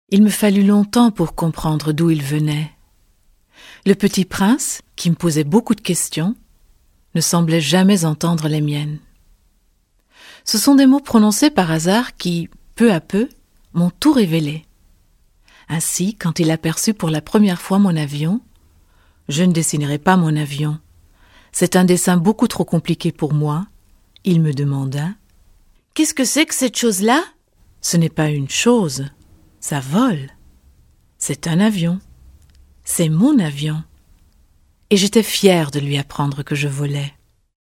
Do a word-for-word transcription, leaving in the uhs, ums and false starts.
Il me fallut longtemps pour comprendre d'où il venait. Le petit prince, qui me posait beaucoup de questions, ne semblait jamais entendre les miennes. Ce sont des mots prononcés par hasard qui, peu à peu, m'ont tout révélé. Ainsi, quand il aperçut pour la première fois mon avion, je ne dessinerai pas mon avion. C'est un dessin beaucoup trop compliqué pour moi. Il me demanda « Qu'est-ce que c'est que cette chose-là » ? Ce n'est pas une chose, ça vole. C'est un avion. C'est mon avion. Et j'étais fière de lui apprendre que je volais.